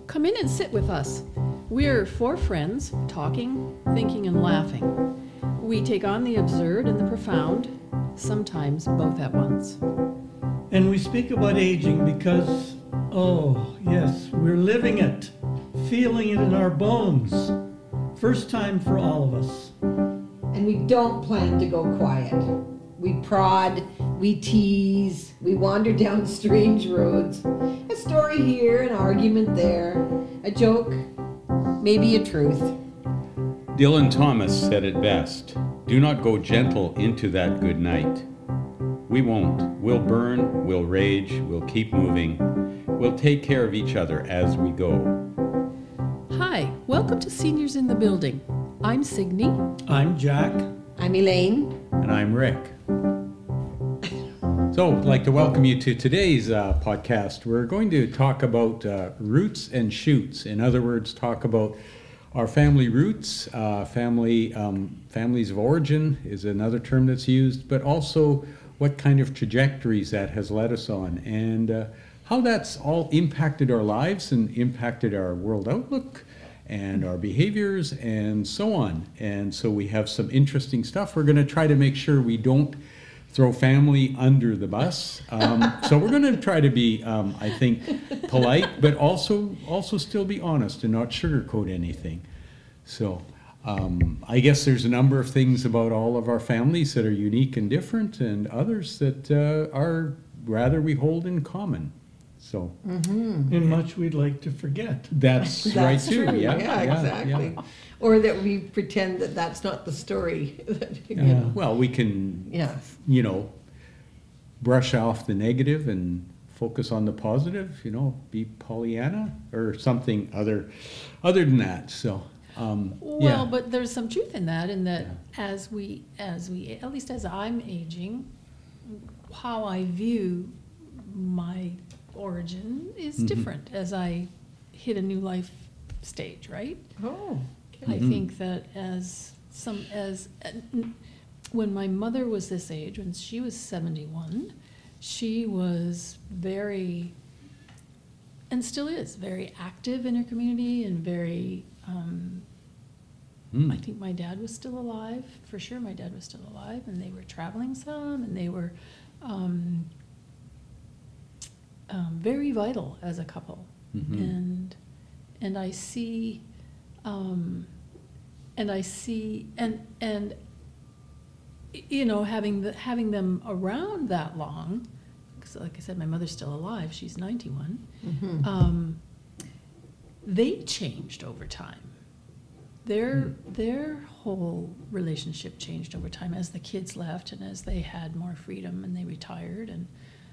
come in and sit with us. We're four friends, talking, thinking, and laughing. We take on the absurd and the profound, sometimes both at once. And we speak about aging because, oh, yes, we're living it, feeling it in our bones. First time for all of us. And we don't plan to go quiet. We prod, we tease, we wander down strange roads. A story here, an argument there, a joke, maybe a truth. Dylan Thomas said it best. Do not go gentle into that good night. We won't. We'll burn, we'll rage, we'll keep moving. We'll take care of each other as we go. Hi, welcome to Seniors in the Building. I'm Signe. I'm Jack. I'm Elaine. And I'm Rick. So I'd like to welcome you to today's podcast. We're going to talk about roots and shoots. In other words, talk about our family roots, families of origin is another term that's used, but also what kind of trajectories that has led us on, and how that's all impacted our lives and impacted our world outlook and our behaviors and so on. And so we have some interesting stuff. We're going to try to make sure we don't throw family under the bus. So we're going to try to be, I think, polite, but also still be honest and not sugarcoat anything. So I guess there's a number of things about all of our families that are unique and different, and others that are rather we hold in common. So, And much we'd like to forget. That's right too. True. Yeah, Exactly. yeah. Or that we pretend that that's not the story. Well, we can, brush off the negative and focus on the positive. Be Pollyanna or something other than that. So. But there's some truth in that, as we, at least as I'm aging, how I view my origin is different as I hit a new life stage, right? Oh. I think that when my mother was this age, when she was 71, she was very, and still is, very active in her community and very, I think my dad was still alive, for sure my dad was still alive, and they were traveling some, and they were very vital as a couple. And I see, having them around that long, because like I said, my mother's still alive, she's 91, they changed over time. Their whole relationship changed over time as the kids left and as they had more freedom and they retired, and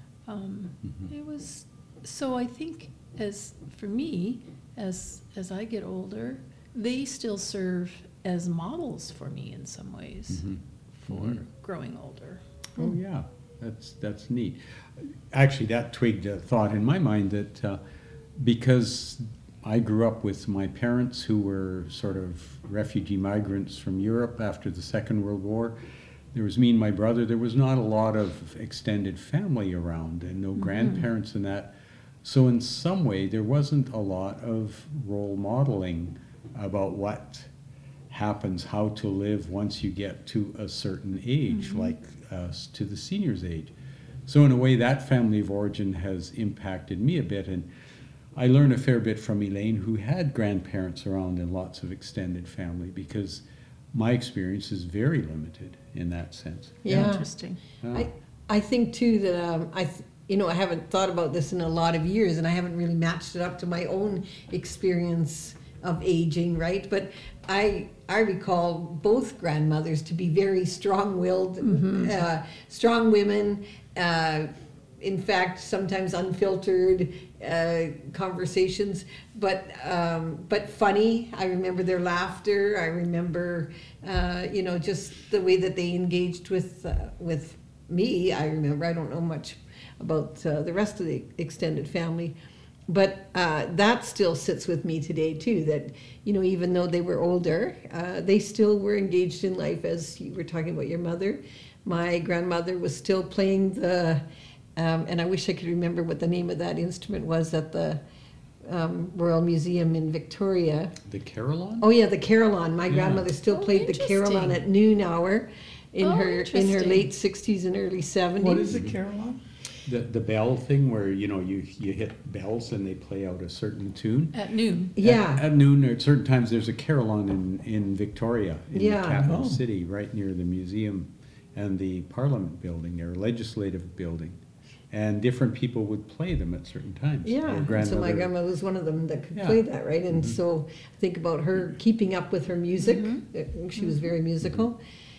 it was, so I think for me, as I get older, they still serve as models for me in some ways for growing older. Oh yeah, that's neat. Actually, that twigged a thought in my mind that because I grew up with my parents who were sort of refugee migrants from Europe after the Second World War. There was me and my brother. There was not a lot of extended family around and no grandparents and that. So in some way, there wasn't a lot of role modeling about what happens, how to live once you get to a certain age, like to the senior's age. So in a way, that family of origin has impacted me a bit. And I learned a fair bit from Elaine, who had grandparents around and lots of extended family, because my experience is very limited in that sense. Yeah. Interesting. I think too that I haven't thought about this in a lot of years, and I haven't really matched it up to my own experience of aging, right? But I recall both grandmothers to be very strong-willed, strong women. In fact, sometimes unfiltered conversations, but funny. I remember their laughter. I remember, just the way that they engaged with me. I remember. I don't know much about the rest of the extended family, but that still sits with me today too. That even though they were older, they still were engaged in life. As you were talking about your mother, my grandmother was still playing the. And I wish I could remember what the name of that instrument was that Royal Museum in Victoria. The Carillon? Oh yeah, the carillon. My Yeah. grandmother still Oh, played the carillon at noon hour in Oh, her interesting. late 60s and early 70s. What is it, Carillon? The bell thing where, you hit bells and they play out a certain tune? At noon. Yeah. At noon, or at certain times, there's a carillon in Victoria, in Yeah. the capital Oh. city, right near the museum and the Parliament building, or legislative building. And different people would play them at certain times. Yeah, Your and so my grandmother- grandmother was one of them that could Yeah. play that, right? And so I think about her keeping up with her music. She was very musical.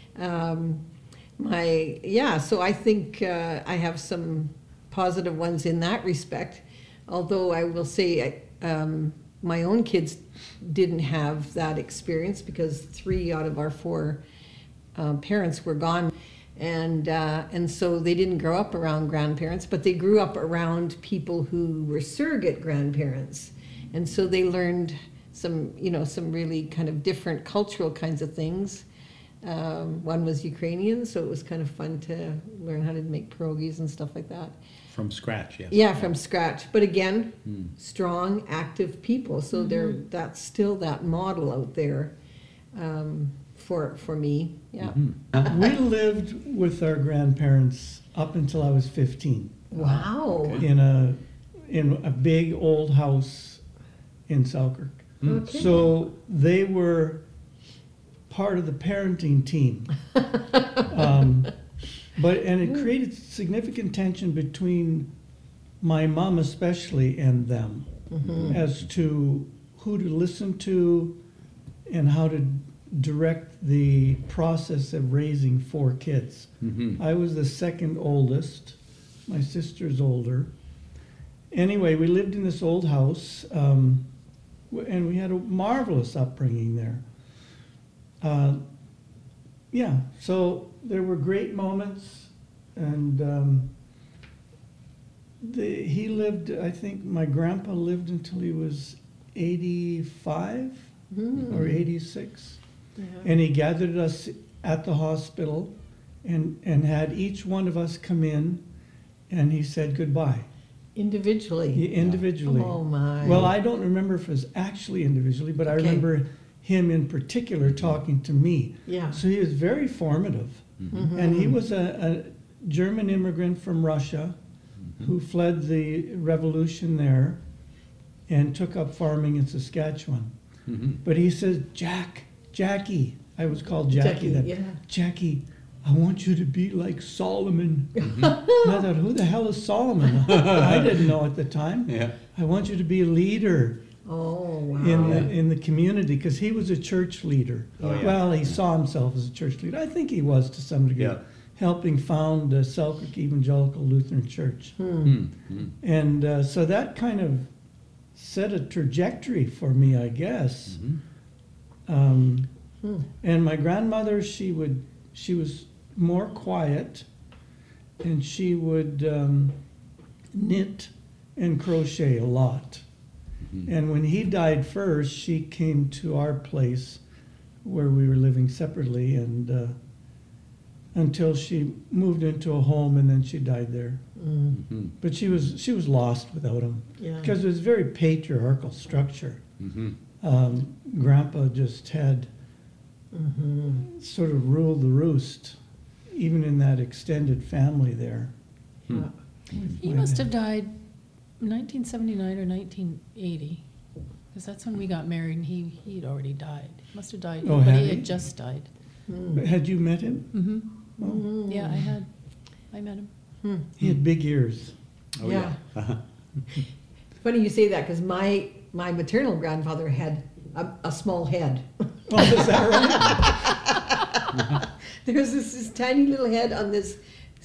So I think I have some positive ones in that respect. Although I will say my own kids didn't have that experience because 3 out of our 4 parents were gone. And so they didn't grow up around grandparents, but they grew up around people who were surrogate grandparents. And so they learned some really kind of different cultural kinds of things. One was Ukrainian, so it was kind of fun to learn how to make pierogies and stuff like that. From scratch, yes. Yeah, from scratch. But again, strong, active people. So that's still that model out there for me. Yeah. We lived with our grandparents up until I was 15 Wow. Okay. in a big old house in Selkirk. Okay. So they were part of the parenting team. And it created significant tension between my mom especially and them as to who to listen to and how to direct the process of raising 4 kids. I was the second oldest. My sister's older. Anyway, we lived in this old house, and we had a marvelous upbringing there. So there were great moments, and he lived, I think my grandpa lived until he was 85 or 86. Yeah. And he gathered us at the hospital and had each one of us come in, and he said goodbye. Individually. Individually. Oh my. Well, I don't remember if it was actually individually, but I Okay. remember him in particular talking to me. Yeah. So he was very formative. And he was a German immigrant from Russia who fled the revolution there and took up farming in Saskatchewan. But he says, Jackie, I was called Jackie then. Yeah. Jackie, I want you to be like Solomon. And I thought, who the hell is Solomon? I didn't know at the time. Yeah. I want you to be a leader Oh wow. in the community, because he was a church leader. Oh, yeah. Well, he saw himself as a church leader. I think he was to some degree, Yeah. helping found the Selkirk Evangelical Lutheran Church. And so that kind of set a trajectory for me, I guess. And my grandmother, she was more quiet, and she would knit and crochet a lot. And when he died first, she came to our place where we were living separately, and until she moved into a home, and then she died there. But she was lost without him, Yeah. because it was very patriarchal structure. Grandpa just had sort of ruled the roost, even in that extended family there. Yeah. He must have died 1979 or 1980, because that's when we got married, and he'd already died. He must have died, Oh, but had he he? had just died. Had you met him? Mm-hmm. Yeah, I met him. He had big ears. Oh, Yeah. yeah. Funny you say that, because my maternal grandfather had a small head. Oh, is that right? There was this tiny little head on this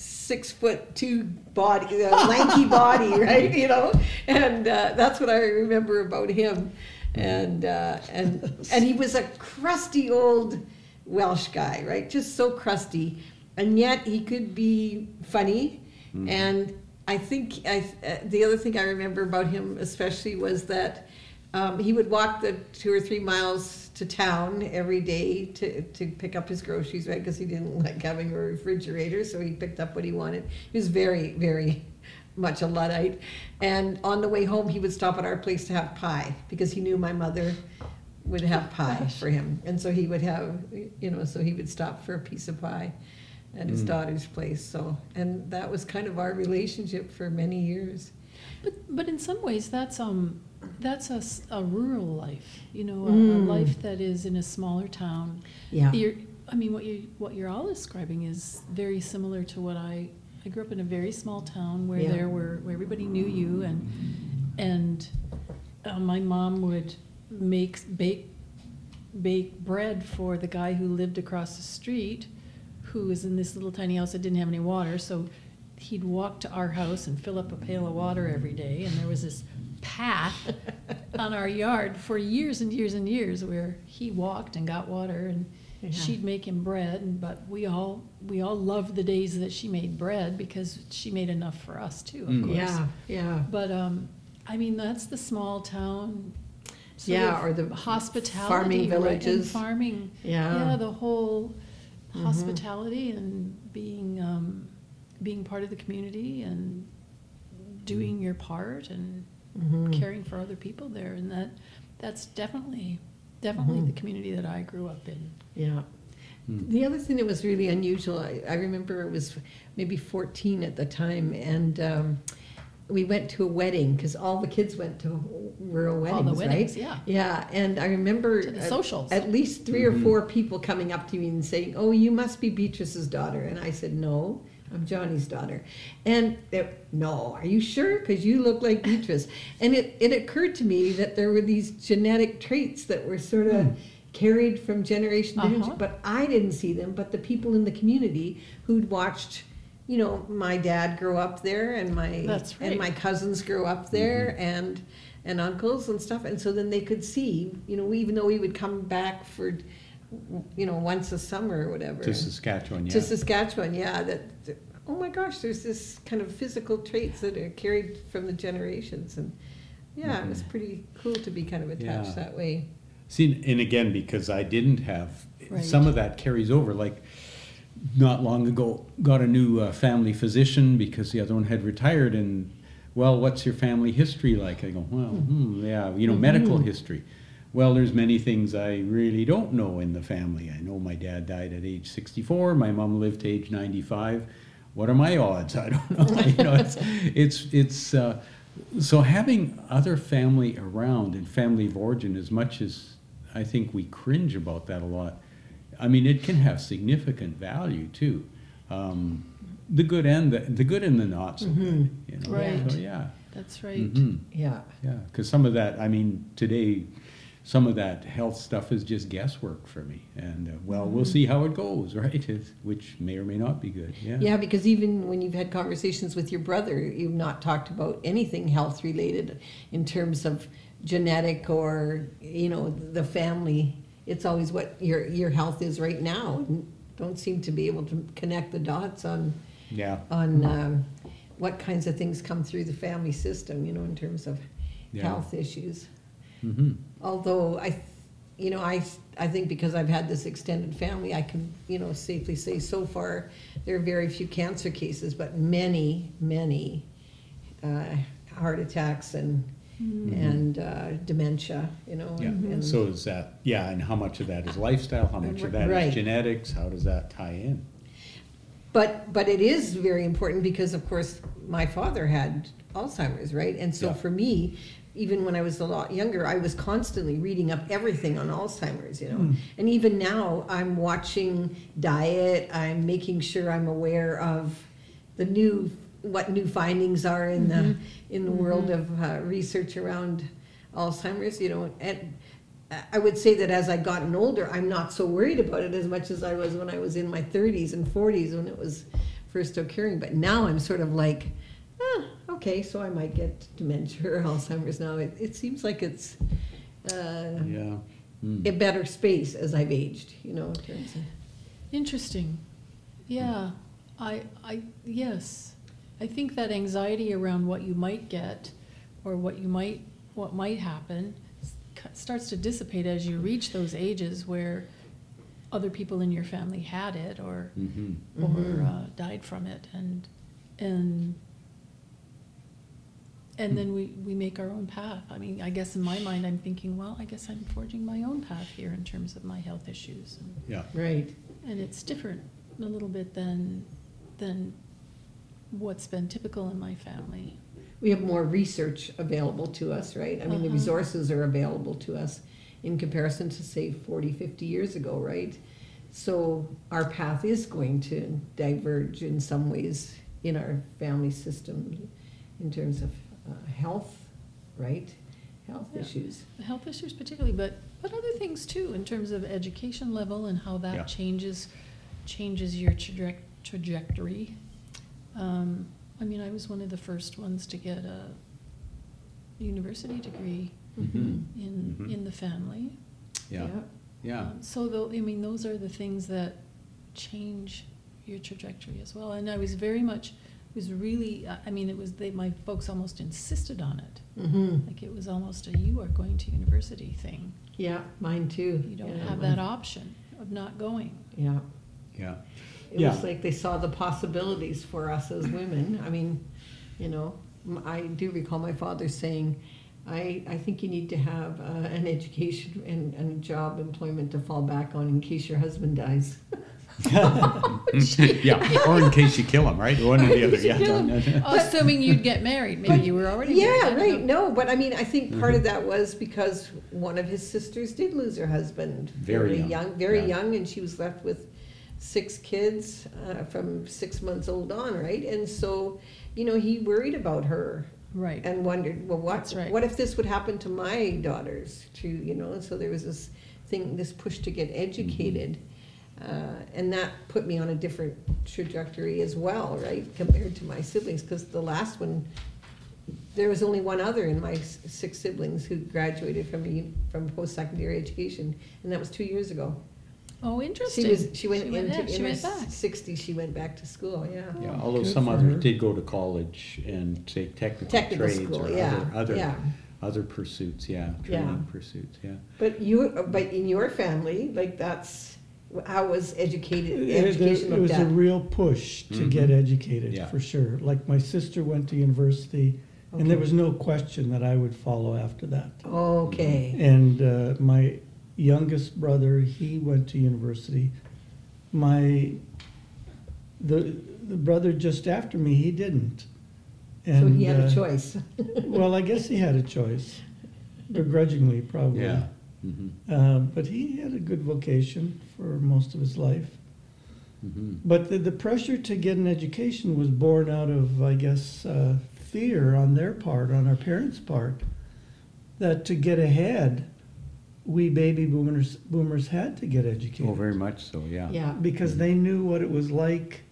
6'2" body, lanky body, right? And that's what I remember about him. And he was a crusty old Welsh guy, right? Just so crusty, and yet he could be funny. And I think the other thing I remember about him especially was that he would walk the 2 or 3 miles to town every day to pick up his groceries, right? Because he didn't like having a refrigerator, so he picked up what he wanted. He was very, very much a Luddite. And on the way home, he would stop at our place to have pie because he knew my mother would have pie for him. And so he would have, so he would stop for a piece of pie at his daughter's place. So, and that was kind of our relationship for many years. But in some ways, that's a rural life, a life that is in a smaller town. Yeah. What you're all describing is very similar to what I grew up in a very small town where Yeah. where everybody knew you, and my mom would bake bread for the guy who lived across the street, who was in this little tiny house that didn't have any water. So he'd walk to our house and fill up a pail of water every day, and there was this path on our yard for years and years and years where he walked and got water, and she'd make him bread. But we all loved the days that she made bread because she made enough for us too, of course. Yeah, yeah. But that's the small town. sort Yeah, of or the hospitality, farming right, and villages. farming. Yeah. The whole hospitality and being part of the community and doing your part and caring for other people there, and that's definitely the community that I grew up in. Yeah. The other thing that was really unusual, I remember it was maybe 14 at the time, and we went to a wedding because all the kids went to rural weddings, All the weddings, right? yeah. Yeah, and I remember To the socials. at least 3 or 4 people coming up to me and saying, "Oh, you must be Beatrice's daughter," and I said, "No, I'm Johnny's daughter." And "No, are you sure? Because you look like Beatrice." And it occurred to me that there were these genetic traits that were sort of carried from generation to generation, but I didn't see them, but the people in the community who'd watched, my dad grow up there, and That's right. and my cousins grow up there, and uncles and stuff, and so then they could see, even though we would come back for, once a summer or whatever. To Saskatchewan, yeah. To Saskatchewan, yeah. That, oh my gosh, there's this kind of physical traits that are carried from the generations, and it was pretty cool to be kind of attached Yeah. that way. See, and again, because I didn't have, Right. some of that carries over, like not long ago, got a new family physician because the other one had retired, and, well, what's your family history like? I go, well, medical history. Well, there's many things I really don't know in the family. I know my dad died at age 64, my mom lived to age 95. What are my odds? I don't know. It's so having other family around and family of origin, as much as I think we cringe about that a lot, I mean, it can have significant value too. The good and the not so good. Right. So, yeah. That's right. Yeah. Yeah, because some of that, I mean, today, some of that health stuff is just guesswork for me. And, we'll see how it goes, right? Which may or may not be good, yeah. Yeah, because even when you've had conversations with your brother, you've not talked about anything health related in terms of genetic or, the family. It's always what your health is right now. And don't seem to be able to connect the dots on what kinds of things come through the family system, in terms of health issues. Mm-hmm. Although I think because I've had this extended family, I can, safely say so far there are very few cancer cases, but many, many heart attacks and dementia, Yeah. and So is that, and how much of that is lifestyle? How much of that Right. is genetics? How does that tie in? But it is very important because, of course, my father had Alzheimer's, right? And so Yeah. for me, even when I was a lot younger, I was constantly reading up everything on Alzheimer's, And even now, I'm watching diet. I'm making sure I'm aware of what new findings are in the world of research around Alzheimer's, And I would say that as I've gotten older, I'm not so worried about it as much as I was when I was in my 30s and 40s when it was first occurring. But now I'm sort of like, okay, so I might get dementia or Alzheimer's now. It seems like it's a better space as I've aged, in terms of... Interesting. Yeah. Yes. I think that anxiety around what you might get or what might happen starts to dissipate as you reach those ages where other people in your family had it or died from it, and and then we make our own path. I mean, I guess in my mind, I'm thinking, well, I guess I'm forging my own path here in terms of my health issues. Yeah. Right. And it's different a little bit than what's been typical in my family. We have more research available to us, right? I mean, the Uh-huh. resources are available to us in comparison to, say, 40, 50 years ago, right? So our path is going to diverge in some ways in our family system in terms of health, right? Health Yeah. issues. Health issues particularly, but other things too, in terms of education level and how that Yeah. changes your trajectory. I mean, I was one of the first ones to get a university degree Mhm. in the family. Yeah. Yeah. So I mean, those are the things that change your trajectory as well. And I was very much, was really, I mean, my folks almost insisted on it. Mm-hmm. Like it was almost a you are going to university thing. Yeah, mine too. You don't Yeah, have that option of not going. Yeah. Yeah. It Yeah. was like they saw the possibilities for us as women. I mean, you know, I do recall my father saying, I think you need to have an education and job employment to fall back on in case your husband dies. Yeah. Or in case you kill him, right? One or the other. Yeah. kill him. Assuming you'd get married. Maybe you were already married. Yeah, I don't right. know. No, but I mean, I think part of that was because one of his sisters did lose her husband Very young. very Yeah. young, and she was left with 6 kids from 6 months old on, right? And so, you know, he worried about her Right. and wondered, well, That's right. what if this would happen to my daughters too? You know, and so there was this thing, this push to get educated, and that put me on a different trajectory as well, right, compared to my siblings, because the last one, there was only one other in my 6 siblings who graduated from post-secondary education, and that was 2 years ago. Oh, interesting. She went yeah, into she in her went back. 60s. She went back to school. Yeah. Yeah, Oh, although good some for others her. did go to college and take technical trades school. or Yeah. other yeah. other pursuits. Yeah, training pursuits. Yeah. But in your family, like that's how was education It looked was a at? real push to Mhm. get educated, Yeah. for sure. Like my sister went to university, and there was no question that I would follow after that. Okay. And my youngest brother, he went to university. The brother just after me, he didn't. So he had a uh, choice. Well, I guess he had a choice, begrudgingly probably. Yeah. Mm-hmm. But he had a good vocation for most of his life. Mm-hmm. But the pressure to get an education was born out of, I guess, fear on their part, on our parents' part, that to get ahead, we baby boomers had to get educated. Oh, very much so. Yeah. Yeah. Because they knew what it was like,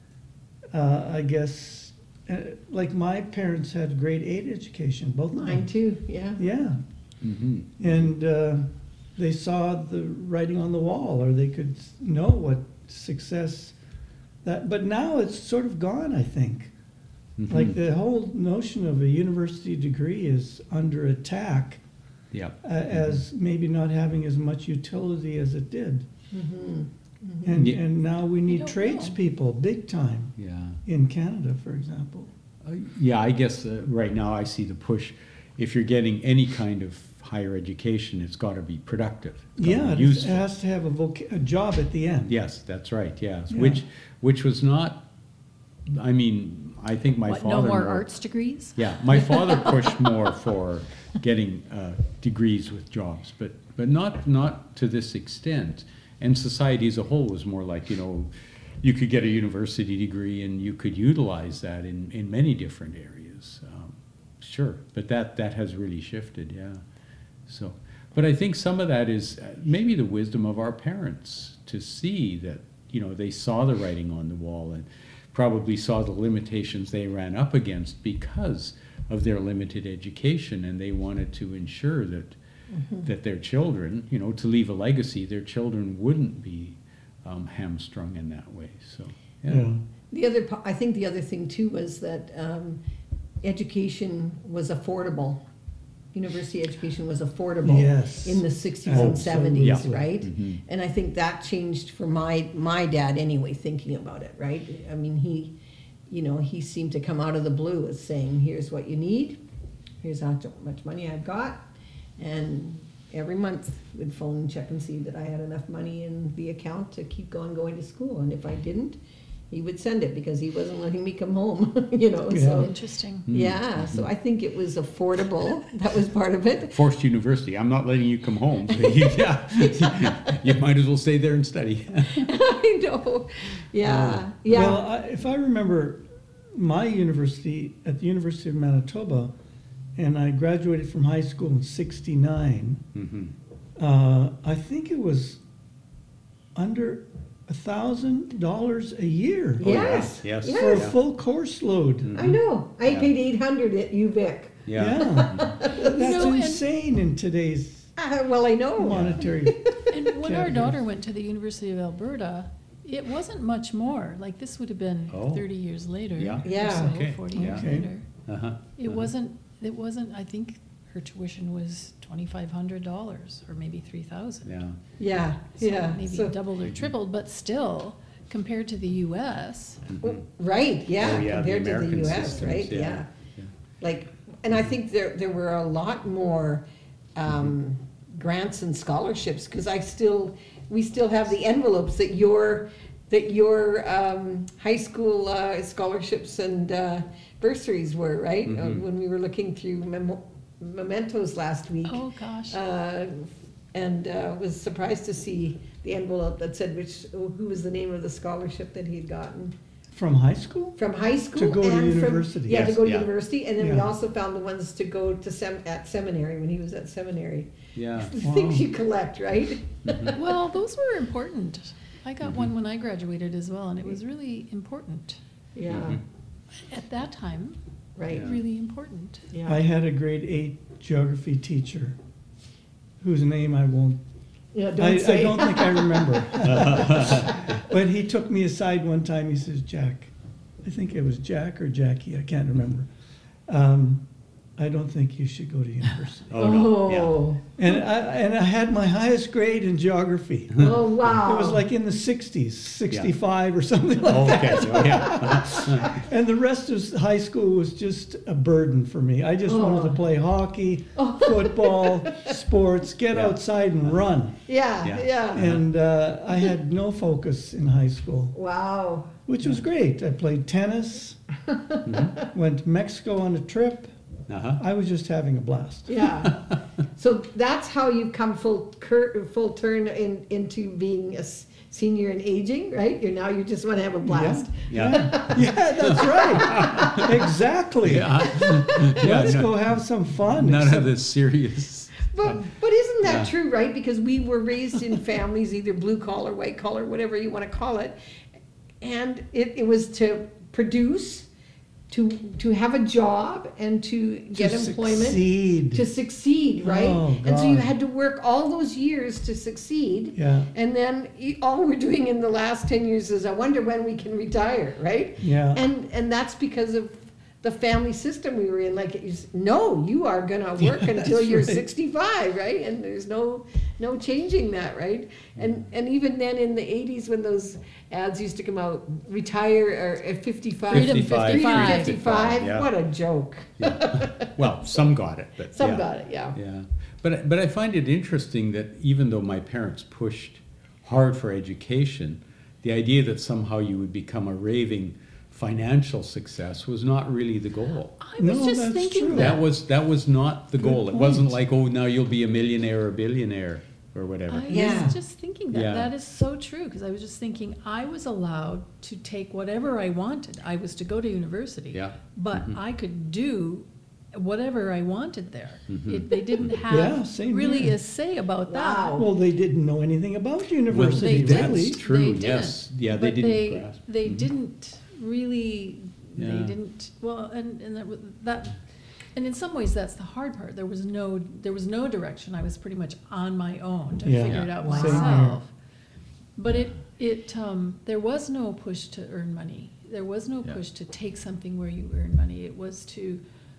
I guess, like my parents had grade 8 education, both of Mine them. too. Yeah. Yeah. Mm-hmm. And they saw the writing on the wall, or they could know what success but now it's sort of gone, I think. Mm-hmm. Like the whole notion of a university degree is under attack Yeah. as maybe not having as much utility as it did. Mm-hmm. And, Yeah. and now we need don't tradespeople big time Yeah. in Canada, for example. Yeah, I guess right now I see the push. If you're getting any kind of higher education, it's got to be productive. It's gotta Yeah, be it useful. has to have a job at the end. Yes, that's right. Yes, Yeah. which was not. I mean, I think my What, father. no more arts degrees? Yeah, my father pushed more for getting degrees with jobs, but not to this extent. And society as a whole was more like, you know, you could get a university degree and you could utilize that in many different areas. Sure, but that has really shifted, yeah. So, but I think some of that is maybe the wisdom of our parents to see that, you know, they saw the writing on the wall and probably saw the limitations they ran up against because of their limited education, and they wanted to ensure that that their children, you know, to leave a legacy, their children wouldn't be hamstrung in that way. So, yeah. I think the other thing too was that education was affordable. University education was affordable Yes. in the 60s and Absolutely. 70s, Yeah. right? Mhm. And I think that changed for my dad anyway, thinking about it, right? I mean, he seemed to come out of the blue as saying, here's what you need, here's how much money I've got. And every month would phone and check and see that I had enough money in the account to keep going to school. And if I didn't, he would send it because he wasn't letting me come home, you know. Yeah. So Interesting. yeah, so I think it was affordable. That was part of it. Forced university. I'm not letting you come home. So you might as well stay there and study. I know. Yeah, yeah. Well, if I remember my university, at the University of Manitoba, and I graduated from high school in '69, I think it was under $1,000 a year Yes. Yes. yes. for a full course load. I know. I Yeah. paid $800 at UVic. Yeah. That's No, and- insane in today's Well, I know. monetary. And when our Categories. daughter went to the University of Alberta, it wasn't much more. Like this would have been Oh. 30 years later. Yeah. or Yeah. so, Okay. 40 Yeah. years Okay. later. Uh-huh. It wasn't, I think her tuition was $2,500 or maybe $3,000. Yeah. Yeah, So yeah. maybe So- doubled or tripled, but still, compared to the US, Right, yeah, Oh, yeah, the compared to the American US, systems, right, yeah. yeah. Yeah. Like, and I think there were a lot more grants and scholarships, because we still have the envelopes that your high school scholarships and bursaries were, right? When we were looking through mementos last week. oh gosh. And was surprised to see the envelope that said who was the name of the scholarship that he had gotten. From high school? From high school To go to and from, university. yeah, to Yes, go to yeah. university, and then we Yeah. also found the ones to go to at seminary when he was at seminary. Yeah. The things you collect, right? Well, those were important. I got one when I graduated as well, and it was really important. Yeah, Mhm. At that time, right. really important. Yeah. I had a grade 8 geography teacher whose name I won't, Yeah, I say. don't think I remember. But he took me aside one time, he says, Jack, I think it was Jack or Jackie, I can't remember. I don't think you should go to university. Oh, no. Yeah. Oh, And I had my highest grade in geography. oh, wow. It was like in the 60s, 65 or something like Oh, that. okay. So, yeah. And the rest of high school was just a burden for me. I just wanted to play hockey, football, sports, get Yeah. outside and run. Yeah, Yeah. yeah. And I had no focus in high school, Wow. which was great. I played tennis, went to Mexico on a trip. Uh-huh. I was just having a blast. Yeah. So that's how you've come full turn into being a senior and aging, right? You just want to have a blast. Yeah. Yeah, that's right. Exactly. Yeah. Let's no- go have some fun. None Except- of this serious. But isn't that Yeah. true, right? Because we were raised in families, either blue collar, white collar, whatever you want to call it, and it was to produce, to have a job, and to get employment, Succeed. to succeed, right? Oh, And so you God. had to work all those years to succeed. Yeah. And then all we're doing in the last 10 years is, I wonder when we can retire, right? Yeah. And that's because of the family system we were in. Like, no, you are gonna work until that's you're right. 65, right? And there's no changing that, right? And even then in the 80s, when those ads used to come out, retire or at 55. Freedom 55. 55. 55, Yeah. what a joke. Yeah. Well, some got it, but Some yeah. got it, yeah. Yeah, but I find it interesting that even though my parents pushed hard for education, the idea that somehow you would become a raving financial success was not really the goal. I was No, just that's thinking true. that. That was not the goal. It wasn't point. like, oh, now you'll be a millionaire or a billionaire or whatever. I Yeah. was just thinking that. Yeah. That is so true, because I was just thinking I was allowed to take whatever I wanted. I was to go to university. Yeah. But I could do whatever I wanted there. Mhm. They didn't Yeah, have same really here. a say about that. Wow. Well, they didn't know anything about Well, university, they really. didn't. True, They didn't. yes. Yeah, they But didn't grasp. They Mhm. didn't really. They Yeah. didn't. Well, and that. And in some ways, that's the hard part. There was no direction. I was pretty much on my own to Yeah. figure it out Wow. Same here. myself. But there was no push to earn money. There was no Yeah. push to take something where you earn money. It was to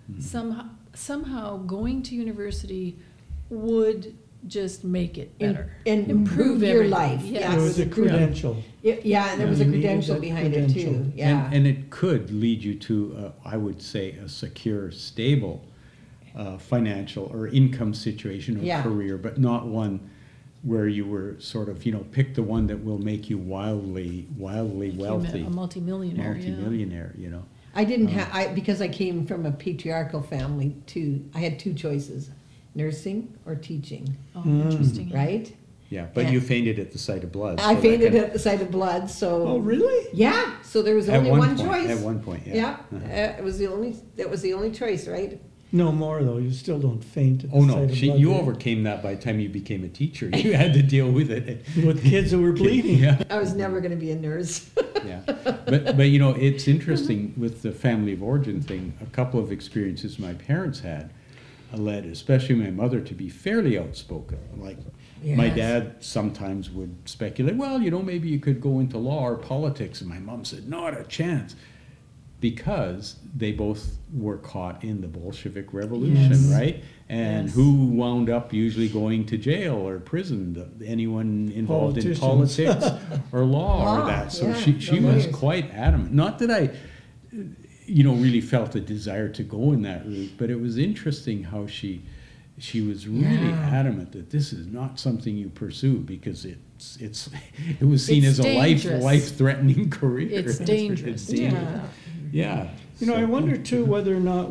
somehow going to university would just make it better. And improve your everything. life. Yes. There was a credential. Yeah, and there was a You needed credential that behind it credential. too, yeah. And it could lead you to, I would say, a secure, stable financial or income situation or Yeah. career, but not one where you were sort of, pick the one that will make you wildly wealthy. A multimillionaire, yeah. Multimillionaire, I didn't have, because I came from a patriarchal family too, I had two choices, nursing or teaching, Oh, interesting. right? Yeah, but Yeah. you fainted at the sight of blood. I so that fainted can- at the sight of blood, so. Oh, really? Yeah, so there was At only one one point, choice. at one point, yeah. Yeah, Uh-huh. that was the only choice, right? No more though. You still don't faint at the Oh, sight no, of blood, you do overcame that by the time you became a teacher. You had to deal with it. With kids that were bleeding. Yeah. I was never gonna be a nurse. Yeah, but it's interesting with the family of origin thing. A couple of experiences my parents had led, especially my mother, to be fairly outspoken. Like my Yes. dad sometimes would speculate, well, maybe you could go into law or politics, and my mom said, not a chance, because they both were caught in the Bolshevik Revolution, Yes. right? And Yes. who wound up usually going to jail or prison? Anyone involved in Politicians. politics or law or Law, that. So yeah, she the was lawyers. quite adamant. Not that I, really felt a desire to go in that route, but it was interesting how she was really Yeah. adamant that this is not something you pursue because it was seen It's as a dangerous. life-threatening career. It's That's for- dangerous. It's dangerous. Yeah. Yeah. I So- wonder too whether or not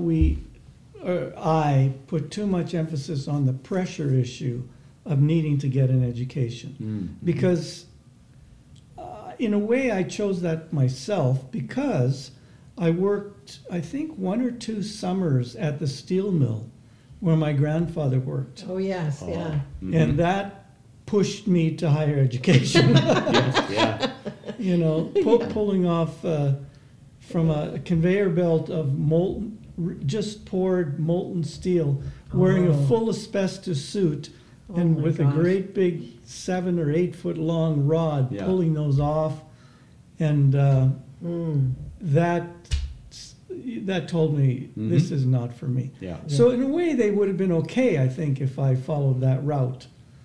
I put too much emphasis on the pressure issue of needing to get an education. Mm. Because in a way I chose that myself because I worked, I think, 1 or 2 summers at the steel mill where my grandfather worked. Oh, yes, yeah. Mhm. And that pushed me to higher education. Yes, yeah. Pulling off from a conveyor belt of just poured molten steel, wearing a Oh. full asbestos suit, Oh and my with gosh. a great big 7 or 8 foot long rod, Yeah. pulling those off, and that told me this Mhm. is not for me. Yeah. So in a way, they would have been okay, I think, if I followed that route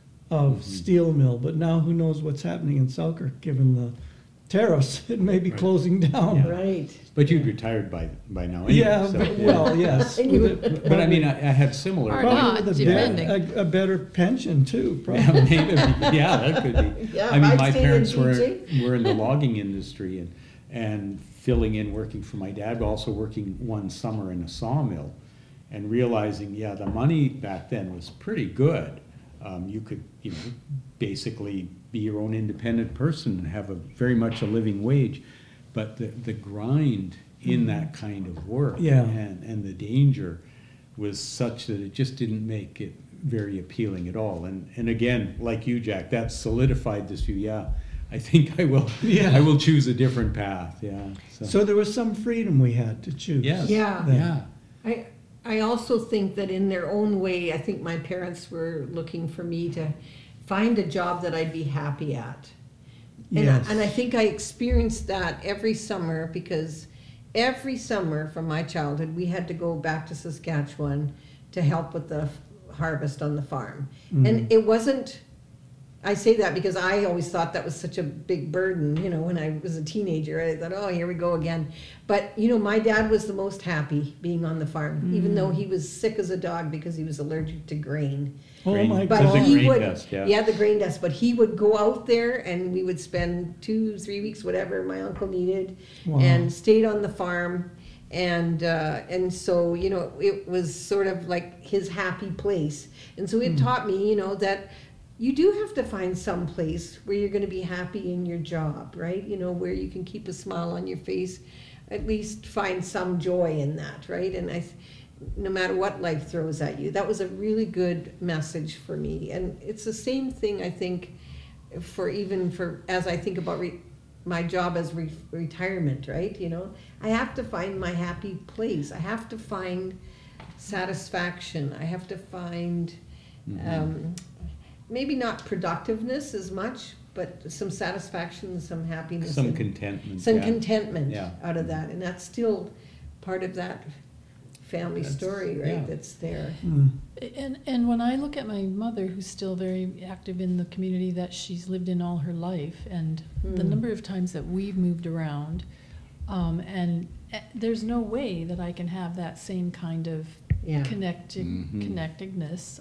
of steel mill. But now, who knows what's happening in Selkirk, given the tariffs? It may be Right. closing down. Yeah. Right. But you'd retired by now. Anyway, Yeah, so, but, yeah. well, yes. And you With would- a- But I mean, I had similar. Or probably not, with depending. a better pension too, Yeah, probably. maybe. Yeah, that could be. Yeah, I mean, I'd my stayed in parents were teaching. in the logging industry and filling in, working for my dad, but also working one summer in a sawmill, and realizing, the money back then was pretty good. You could, basically be your own independent person and have very much a living wage, but the grind in that kind of work Yeah. and the danger was such that it just didn't make it very appealing at all. And again, like you, Jack, that solidified this view. Yeah, I think I will. Yeah. I will choose a different path. Yeah. So there was some freedom we had to choose. Yes. Yeah. Yeah. I also think that in their own way, I think my parents were looking for me to find a job that I'd be happy at. And, Yes. and I think I experienced that every summer, because every summer from my childhood, we had to go back to Saskatchewan to help with the harvest on the farm. And it wasn't, I say that because I always thought that was such a big burden, when I was a teenager. I thought, oh, here we go again. But, my dad was the most happy being on the farm, even though he was sick as a dog because he was allergic to grain. Oh Grain. my But There's a God. he grain would, dust, yeah. the grain dust. But he would go out there, and we would spend 2-3 weeks, whatever my uncle needed, Wow. and stayed on the farm. And so it was sort of like his happy place. And so it taught me, that you do have to find some place where you're going to be happy in your job, right? Where you can keep a smile on your face, at least find some joy in that, right? And no matter what life throws at you, that was a really good message for me. And it's the same thing, I think, for as I think about my job as retirement, right? I have to find my happy place. I have to find satisfaction. I have to find maybe not productiveness as much, but some satisfaction, some happiness, Some and contentment. some yeah. contentment Yeah. out of that. And that's still part of that family That's- story, right? yeah. That's there. And when I look at my mother, who's still very active in the community that she's lived in all her life, and the number of times that we've moved around, and there's no way that I can have that same kind of Yeah. connectedness,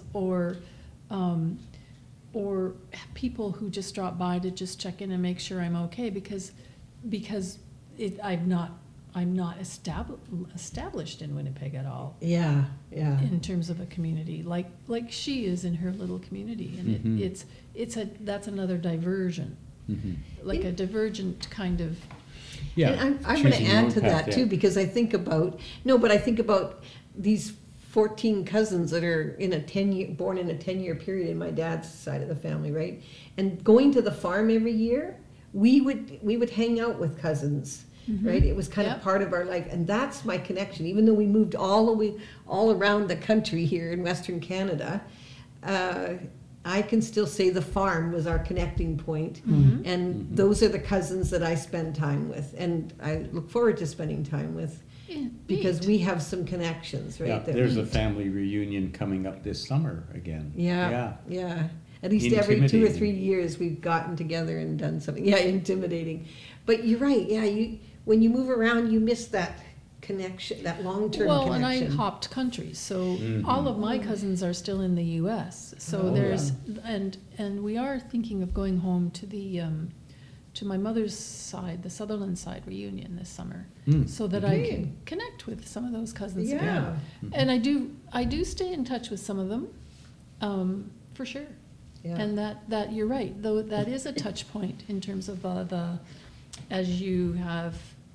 or people who just drop by to just check in and make sure I'm okay, because I'm not established in Winnipeg at all Yeah, yeah. in terms of a community like she is in her little community, and that's another diversion, like a divergent kind of. Yeah. And I'm going to choosing your add own to path, that yeah. too, because I think about these 14 cousins that are born in a 10-year period in my dad's side of the family, right? And going to the farm every year, we would hang out with cousins, right? It was kind of Yep. part of our life, and that's my connection. Even though we moved all around the country here in Western Canada, I can still say the farm was our connecting point. And those are the cousins that I spend time with, and I look forward to spending time with, Yeah, because neat. we have some connections, right? Yeah, that there's we- a family reunion coming up this summer again. Yeah. At least every 2 or Intimidating. 3 years, we've gotten together and done something. Yeah, intimidating. But you're right. Yeah, when you move around, you miss that connection, that long-term Well, connection. and I hopped countries, so all of my cousins are still in the U.S. So Oh, there's and we are thinking of going home to the to my mother's side, the Sutherland side reunion this summer, so that I can connect with some of those cousins Yeah. again. And I do stay in touch with some of them, for sure. Yeah. And that you're right, though that is a touch point in terms of as you have,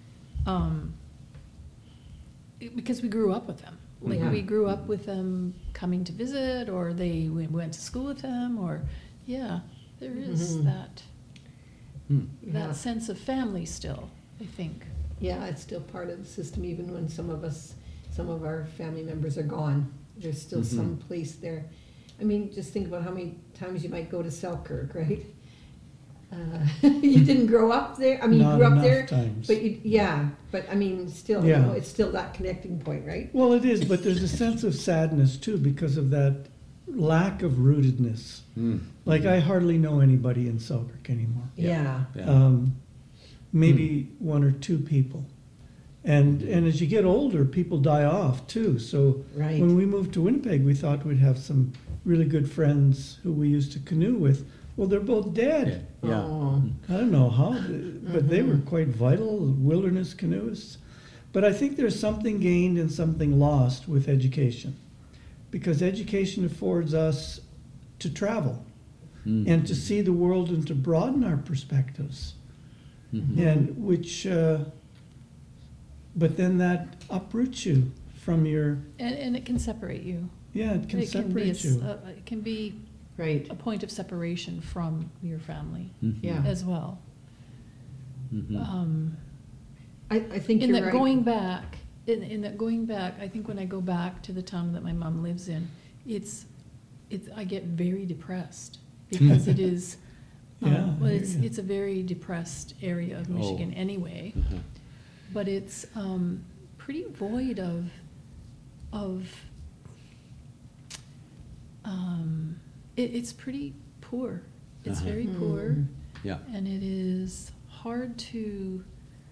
because we grew up with them. Like Yeah. we grew up with them coming to visit, or we went to school with them, or there is that Yeah. sense of family still, I think. Yeah, it's still part of the system, even when some of our family members are gone. There's still some place there. I mean, just think about how many times you might go to Selkirk, right? You didn't grow up there. I mean, Not you grew up enough there, times. but I mean, still, Yeah. it's still that connecting point, right? Well, it is, but there's a sense of sadness too because of that lack of rootedness. Like I hardly know anybody in Selkirk anymore. Yeah. Maybe one or two people. And as you get older, people die off too. So Right. when we moved to Winnipeg, we thought we'd have some really good friends who we used to canoe with. Well, they're both dead. Yeah. Oh. I don't know how, but they were quite vital wilderness canoeists. But I think there's something gained and something lost with education, because education affords us to travel and to see the world and to broaden our perspectives, and which, but then that uproots you from your, And it can separate you. it can separate you. It can be Right. a point of separation from your family Yeah. as well. I think In you're that right. going back, I think when I go back to the town that my mom lives in, I get very depressed because it is, Yeah, I hear ya. it's a very depressed area of Michigan anyway. But it's pretty void of it's pretty poor. It's very poor, Yeah. and it is hard to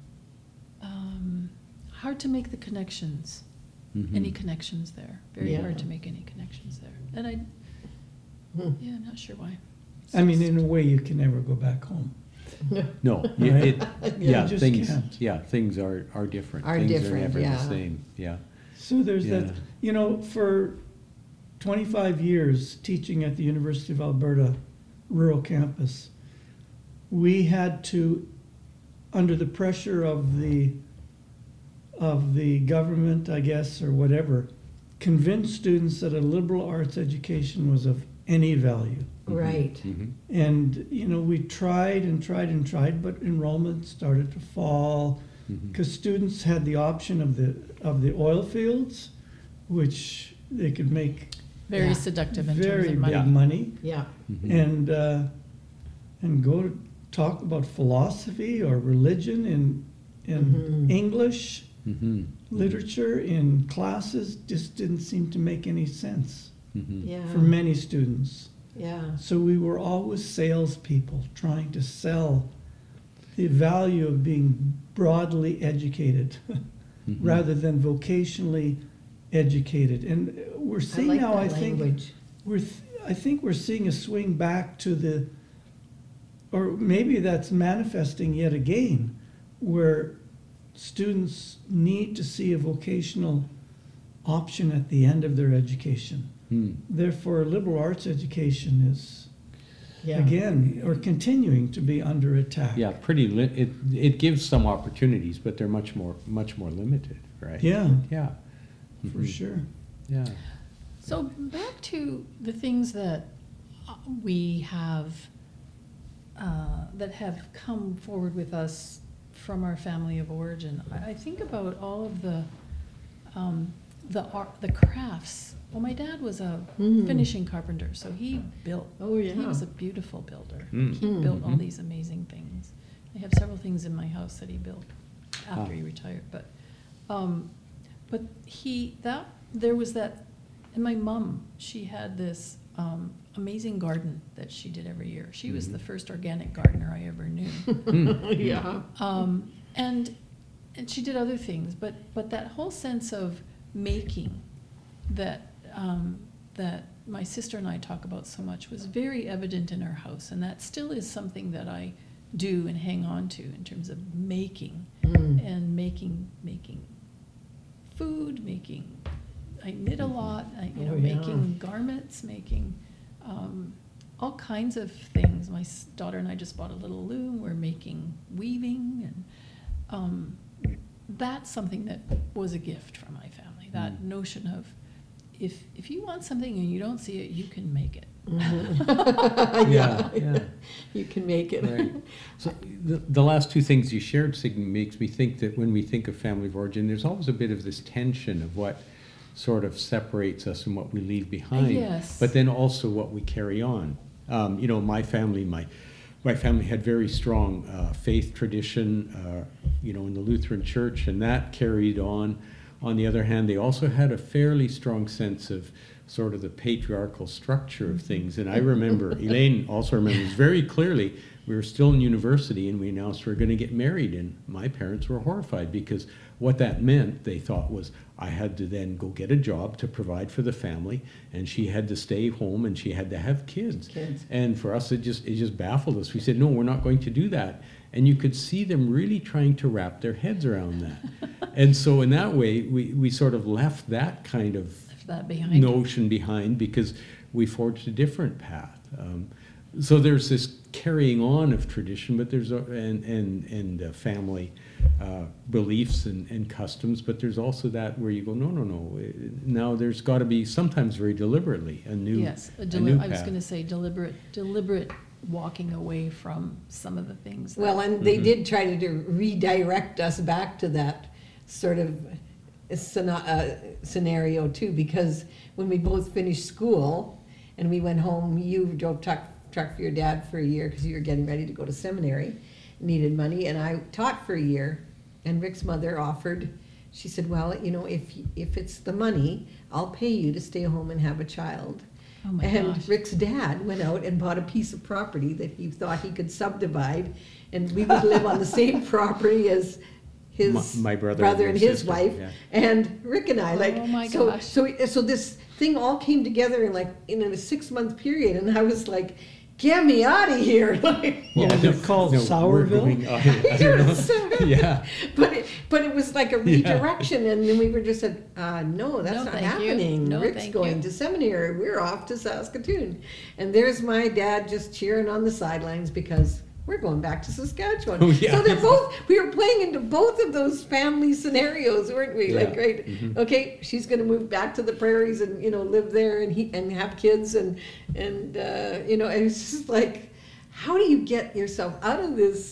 make the connections, any connections there. Very Yeah. hard to make any connections there, and I'm not sure why. I mean, in a way, you can never go back home. No, Right. yeah, You just things, can't. things are different. Are Things different, are never yeah. the same, yeah. So there's Yeah. that, for 25 years teaching at the University of Alberta rural campus, we had to, under the pressure of the government, I guess, or whatever, convince students that a liberal arts education was of any value. Right. And, we tried and tried and tried, but enrollment started to fall because students had the option of the oil fields, which they could make Very Yeah. seductive in terms very of big money. money, Yeah. and go to talk about philosophy or religion in English literature in classes just didn't seem to make any sense Yeah. for many students. Yeah. So we were always salespeople trying to sell the value of being broadly educated rather than vocationally educated. And we're I seeing like now, that I think, language. I think we're seeing a swing back to the, or maybe that's manifesting yet again, where students need to see a vocational option at the end of their education. Therefore, liberal arts education is, again, or continuing to be under attack. Yeah, it gives some opportunities, but they're much more limited, right? Yeah, Yeah. for sure. Yeah. So back to the things that we have, that have come forward with us from our family of origin. I think about all of the art, the crafts. Well, my dad was a finishing carpenter, so he built. Oh, yeah. He was a beautiful builder. Mm. He built all these amazing things. I have several things in my house that he built after he retired. But there was that, and my mom, she had this amazing garden that she did every year. She was the first organic gardener I ever knew. Yeah. And she did other things, but that whole sense of making that that my sister and I talk about so much was very evident in our house, and that still is something that I do and hang on to in terms of making and making food, I knit a lot, making garments, making all kinds of things. My daughter and I just bought a little loom. We're making weaving, and that's something that was a gift from my family. That notion of if you want something and you don't see it, you can make it. Yeah. You can make it. Right. So the last two things you shared, Signe, makes me think that when we think of family of origin, there's always a bit of this tension of what sort of separates us and what we leave behind, Yes. but then also what we carry on. My family had very strong faith tradition, in the Lutheran Church, and that carried on. On the other hand, they also had a fairly strong sense of sort of the patriarchal structure of things. And I remember, Elaine also remembers very clearly, we were still in university and we announced we were going to get married. And my parents were horrified because what that meant, they thought, was I had to then go get a job to provide for the family, and she had to stay home and she had to have kids. And for us, it just baffled us. We said, no, we're not going to do that. And you could see them really trying to wrap their heads around that. And so in that way, we sort of left that kind of notion behind because we forged a different path. So there's this carrying on of tradition, but there's and family beliefs and customs, but there's also that where you go, no. Now there's got to be sometimes very deliberately a new Yes, a new I was path. going to say deliberate walking away from some of the things. Well, and they did try to redirect us back to that sort of scenario too, because when we both finished school and we went home, you drove truck for your dad for a year because you were getting ready to go to seminary, needed money, and I taught for a year. And Rick's mother offered, she said, well, if it's the money, I'll pay you to stay home and have a child. Oh my And gosh. Rick's dad went out and bought a piece of property that he thought he could subdivide, and we would live on the same property as his My brother and his sister, wife, yeah. and Rick and I. Oh my gosh. So this thing all came together in a 6-month period, and I was like, get me out of here! Like, What was it called, we're Sourville? going- I don't know. Yeah. But it was like a redirection, and then we were just said, no, that's No, not thank you. happening. No, Rick's thank going you. to seminary. We're off to Saskatoon, and there's my dad just cheering on the sidelines because we're going back to Saskatchewan. Oh, yeah. So we were playing into both of those family scenarios, weren't we? Yeah. Like, right? Okay, she's going to move back to the prairies and live there and have kids and it's just like, how do you get yourself out of this?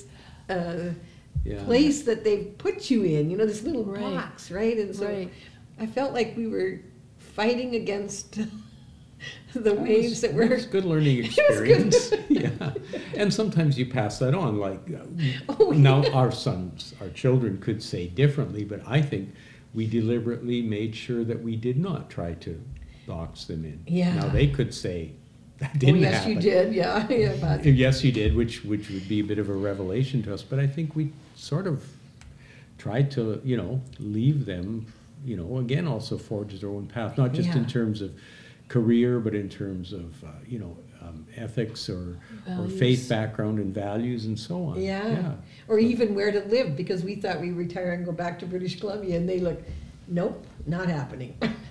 Place that they've put you in, this little Right. box, right? And so Right. I felt like we were fighting against the waves that It were. was a good learning It was good. experience. Yeah. And sometimes you pass that on. Like Oh, now our children could say differently, but I think we deliberately made sure that we did not try to box them in. Yeah. Now they could say that Oh, didn't yes, happen. you did, yeah, but Yes, you did, which would be a bit of a revelation to us. But I think we sort of tried to, leave them again, also forged their own path, not just in Yeah. terms of career, but in terms of, ethics or Values. faith background and values and so on. Yeah. Or even where to live, because we thought we'd retire and go back to British Columbia, and they look, nope, not happening.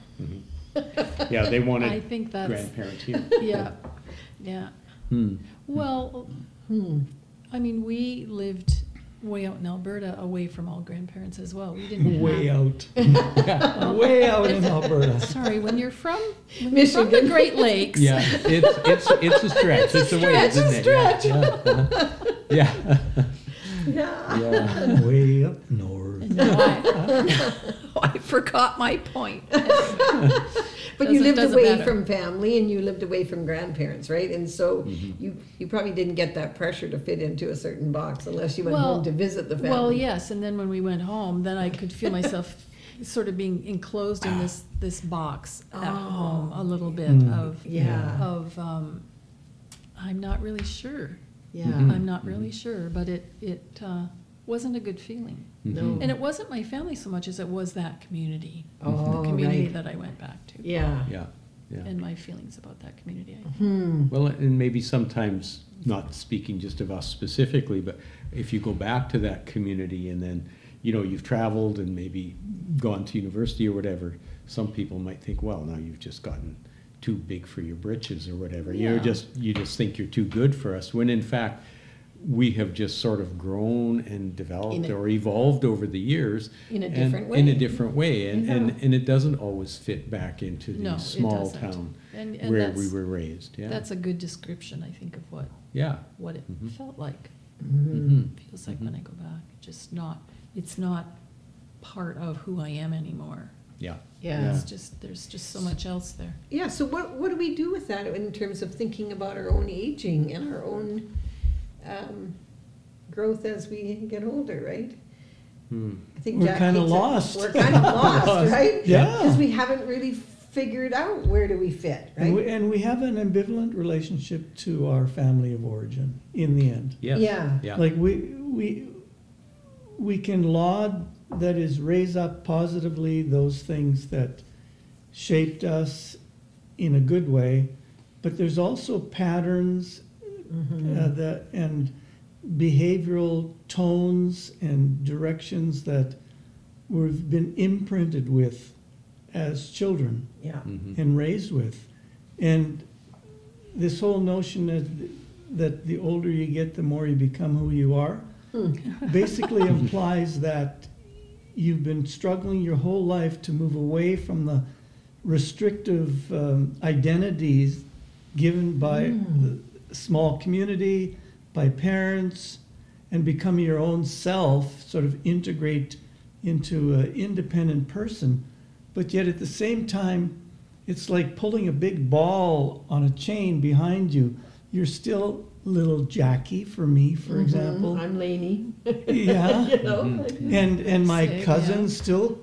Yeah, they I wanted think that's, grandparents here. yeah, yeah. Hmm. Well, Hmm. I mean, we lived way out in Alberta, away from all grandparents as well. We didn't Way have, out. Way out in Alberta. sorry, when you're from the Michigan. Great Lakes. Yeah, it's a stretch. It's a ways, stretch, isn't it? Yeah. Yeah. Yeah. Way up north. And now I forgot my point. But you lived Doesn't away matter. from family and you lived away from grandparents, right? And so Mm-hmm. you probably didn't get that pressure to fit into a certain box unless you went Well- home to visit the family. Well, yes, and then when we went home, then I could feel myself sort of being enclosed in this box at home a little bit of Yeah. I'm not really sure. Yeah. I'm not really sure, but it wasn't a good feeling. No. And it wasn't my family so much as it was that community, Oh, the community right. that I went back to, Yeah. Yeah. Yeah. and my feelings about that community. I think. Hmm. Well, and maybe sometimes, not speaking just of us specifically, but if you go back to that community and then, you've traveled and maybe gone to university or whatever, some people might think, well, now you've just gotten too big for your britches or whatever. You Yeah. just think you're too good for us, when in fact, we have just sort of grown and developed or evolved over the years. In a different way. In a different way. And, Yeah. and it doesn't always fit back into the No, it small doesn't. town And where we that's, were raised. Yeah. that's a good description, I think, of what Yeah. it felt like. Mhm. Feels like when I go back, it's not part of who I am anymore. Yeah. Yeah. There's just so much else there. Yeah, so what do we do with that in terms of thinking about our own aging and our own growth as we get older, right? Hmm. I think We're Jack kinda hates it. lost. We're kind of lost, right? Yeah. Because we haven't really figured out where do we fit, right? And we have an ambivalent relationship to our family of origin in the end. Yes. Yeah. Yeah. Like we can laud, that is, raise up positively those things that shaped us in a good way, but there's also patterns that and behavioral tones and directions that we've been imprinted with as children Yeah. Mhm. and raised with. And this whole notion that the older you get, the more you become who you are, basically implies that you've been struggling your whole life to move away from the restrictive identities given by the small community, by parents, and become your own self, sort of integrate into an independent person. But yet at the same time, it's like pulling a big ball on a chain behind you. You're still little Jackie, for me, for example. I'm Lainey. Yeah. You know? And my Same, cousins still,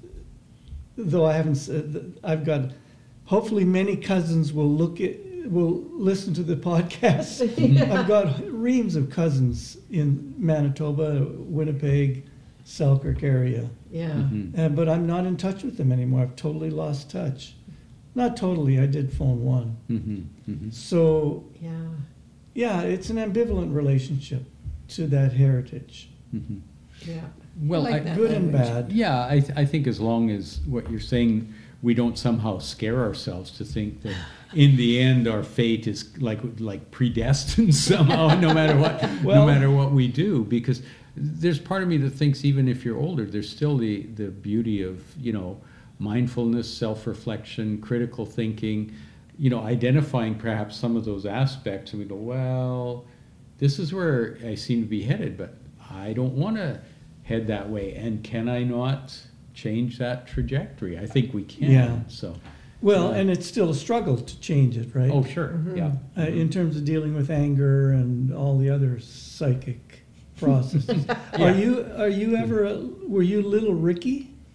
though I haven't said, I've got, hopefully many cousins will will listen to the podcast. I've got reams of cousins in Manitoba, Winnipeg, Selkirk area. Yeah. Mhm. But I'm not in touch with them anymore. I've totally lost touch. Not totally, I did phone one. Mhm. Mhm. So, Yeah. yeah, it's an ambivalent relationship to that heritage. Mhm. Yeah. Well, I like that Good and language. bad. Yeah, I think as long as what you're saying, we don't somehow scare ourselves to think that in the end our fate is like predestined somehow, no matter what we do, because there's part of me that thinks even if you're older, there's still the beauty of mindfulness, self-reflection, critical thinking, identifying perhaps some of those aspects, and we go, well, this is where I seem to be headed, but I don't want to head that way, and can I not change that trajectory? I think we can. Yeah. So, Well, and it's still a struggle to change it, right? oh sure, yeah. In terms of dealing with anger and all the other psychic processes. Yeah. Were you Little Ricky?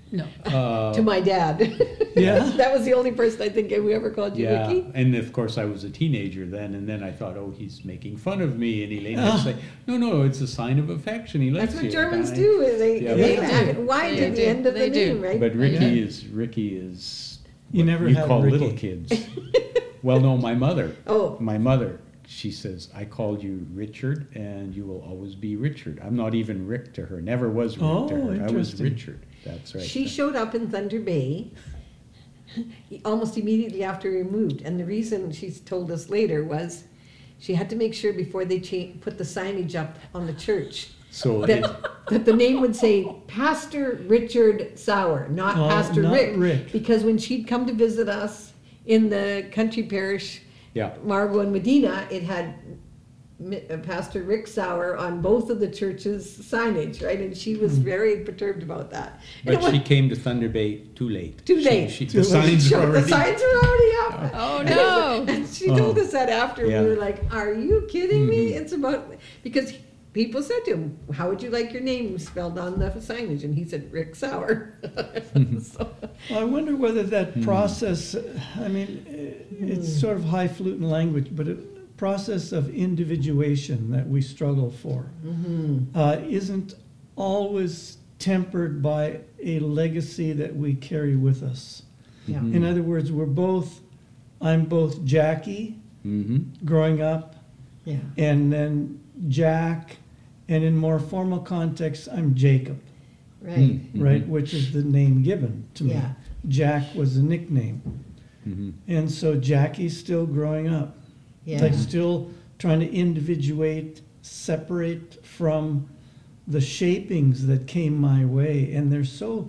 No. to my dad. Yeah? That was the only person I think who ever called you Yeah, Ricky. and of course I was a teenager then, and then I thought, oh, he's making fun of me, and Elaine would say, no, it's a sign of affection. He likes That's what you. Germans I- do. Is they Yeah, they but- add Y They to the do. end of the They do. name, right? But Ricky is You what never you had call Ricky. little kids. Well, no, my mother. Oh. My mother, she says, I called you Richard, and you will always be Richard. I'm not even Rick to her. Never was Rick Oh, to her. I was interesting. Richard. That's right. She showed up in Thunder Bay almost immediately after we moved, and the reason she's told us later was she had to make sure before they put the signage up on the church So it, that the name would say Pastor Richard Sauer, not Oh, Pastor not Rick. Rick. Because when she'd come to visit us in the country parish, yeah. Margot and Medina, it had Pastor Rick Sauer on both of the churches' signage, right? And she was very perturbed about that. And it But she was came to Thunder Bay too late. Too late. The signs Sure, were already. the signs are already up. Oh, no. And she told us that after. Yeah. We were like, "Are you kidding me?" Mhm. It's about because people said to him, "How would you like your name spelled on the signage?" And he said, "Rick Sauer." So, Well, I wonder whether that Hmm. process, I mean, it's sort of highfalutin language, but a process of individuation that we struggle for isn't always tempered by a legacy that we carry with us. yeah. Mhm. In other words, I'm both Jackie Mm-hmm. growing up, Yeah. and then Jack, and in more formal context, I'm Jacob, Right. right, which is the name given to me. Yeah. Jack was a nickname. Mm-hmm. And so Jackie's still growing up, Yeah. like still trying to individuate, separate from the shapings that came my way. And they're so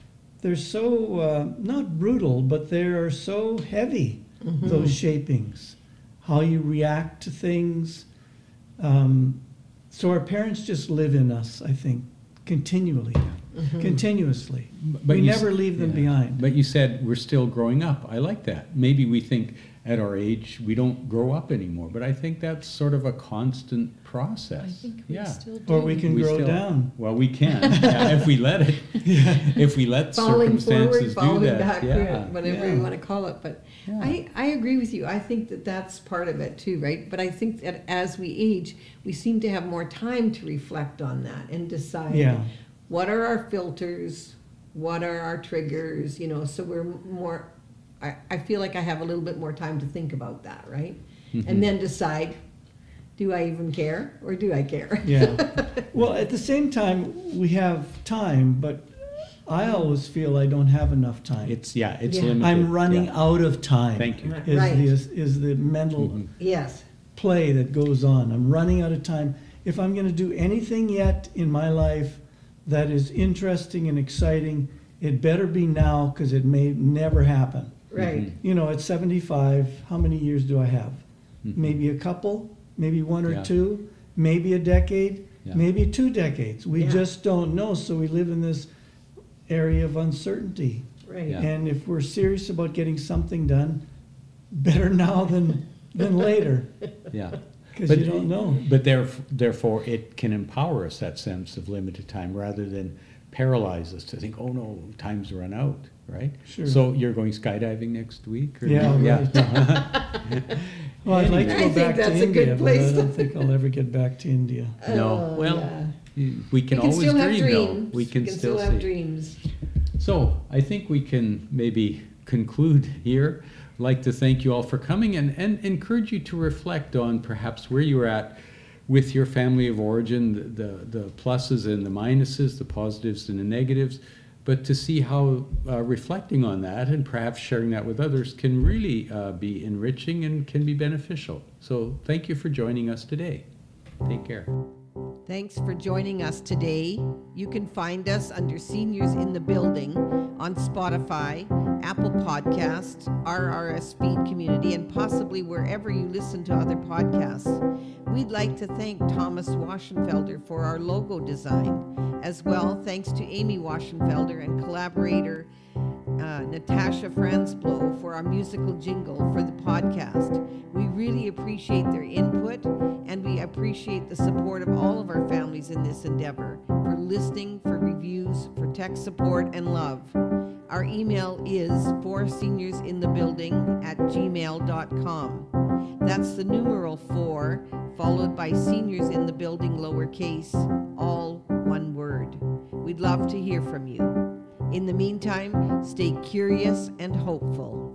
not brutal, but they are so heavy, those shapings, how you react to things. So our parents just live in us, I think, continuously, continuously. But we you never s- leave them yeah. behind. But you said we're still growing up. I like that. Maybe we think at our age we don't grow up anymore, but I think that's sort of a constant process. I think we yeah. still do. Or we can grow still- down. Well, we can yeah, if we let it. If we let Falling circumstances forward, falling do that. back, yeah. whatever Yeah. you want to call it. But Yeah. I agree with you. I think that that's part of it too, right? But I think that as we age, we seem to have more time to reflect on that and decide Yeah. what are our filters, what are our triggers, so we're more, I feel like I have a little bit more time to think about that, right? Mm-hmm. And then decide, do I even care or do I care? Yeah. Well, at the same time, we have time, but I always feel I don't have enough time. It's Yeah. limited. I'm running yeah. out of time. Thank you. Is Right. is the mental Mhm. Yes. play that goes on. I'm running out of time. If I'm going to do anything yet in my life that is interesting and exciting, it better be now because it may never happen. Right. At 75, how many years do I have? Mhm. Maybe a couple, maybe one or Yeah. two, maybe a decade, Yeah. maybe 2 decades. We Yeah. just don't know, so we live in this area of uncertainty. Right. Yeah. And if we're serious about getting something done, better now than later, Yeah. because you don't know. But therefore, it can empower us, that sense of limited time, rather than paralyze us to think, oh no, time's run out, right? Sure. So you're going skydiving next week? Or Yeah, right. Well, I'd like to I go think back to that's a India, good but I place. don't think I'll ever get back to India. No, Oh, well, yeah. we can always still have dream, though. dreams. We can still have see. dreams. So I think we can maybe conclude here. I'd like to thank you all for coming and encourage you to reflect on perhaps where you're at with your family of origin, the pluses and the minuses, the positives and the negatives, but to see how reflecting on that and perhaps sharing that with others can really be enriching and can be beneficial. So thank you for joining us today. Take care. Thanks for joining us today. You can find us under Seniors in the Building on Spotify, Apple Podcasts, RRS Feed Community, and possibly wherever you listen to other podcasts. We'd like to thank Thomas Waschenfelder for our logo design. As well, thanks to Amy Waschenfelder and collaborator Natasha Franzblow for our musical jingle for the podcast. We really appreciate their input, and we appreciate the support of all of our families in this endeavor, for listening, for reviews, for tech support, and love. Our email is foursenioursinthebuilding@gmail.com. That's the numeral 4, followed by seniors in the building, lowercase, all one word. We'd love to hear from you. In the meantime, stay curious and hopeful.